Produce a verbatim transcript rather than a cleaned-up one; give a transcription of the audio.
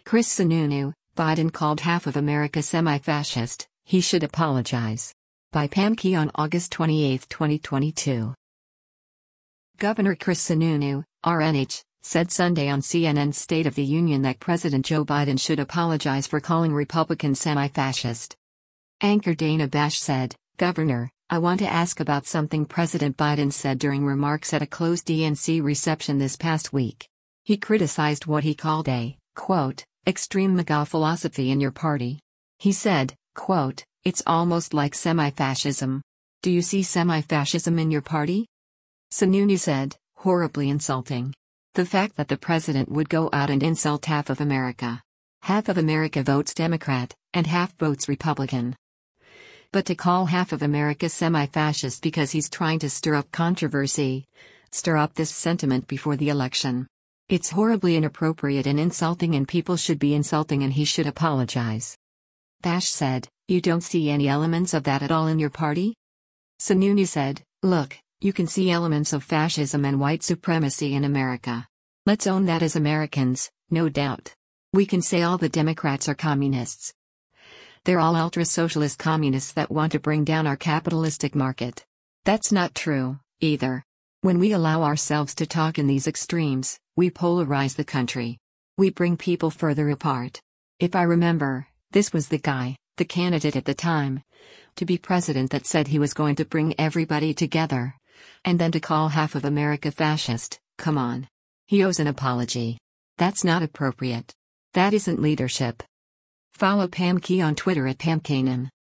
Chris Sununu, Biden called half of America semi-fascist, he should apologize. By Pam Key on August twenty-eighth, twenty twenty-two. Governor Chris Sununu, R N H, said Sunday on C N N's State of the Union that President Joe Biden should apologize for calling Republicans semi-fascist. Anchor Dana Bash said, "Governor, I want to ask about something President Biden said during remarks at a closed D N C reception this past week. He criticized what he called a, quote, extreme MAGA philosophy in your party. He said, quote, it's almost like semi-fascism. Do you see semi-fascism in your party?" Sununu said, "Horribly insulting. The fact that the president would go out and insult half of America. Half of America votes Democrat, and half votes Republican. But to call half of America semi-fascist because he's trying to stir up controversy, stir up this sentiment before the election. It's horribly inappropriate and insulting, and people should be insulting, and he should apologize." Bash said, "You don't see any elements of that at all in your party?" Sununu said, "Look, you can see elements of fascism and white supremacy in America. Let's own that as Americans, no doubt. We can say all the Democrats are communists. They're all ultra-socialist communists that want to bring down our capitalistic market. That's not true, either. When we allow ourselves to talk in these extremes, we polarize the country. We bring people further apart. If I remember, this was the guy, the candidate at the time, to be president, that said he was going to bring everybody together. And then to call half of America fascist, come on. He owes an apology. That's not appropriate. That isn't leadership." Follow Pam Key on Twitter at Pam Kanan.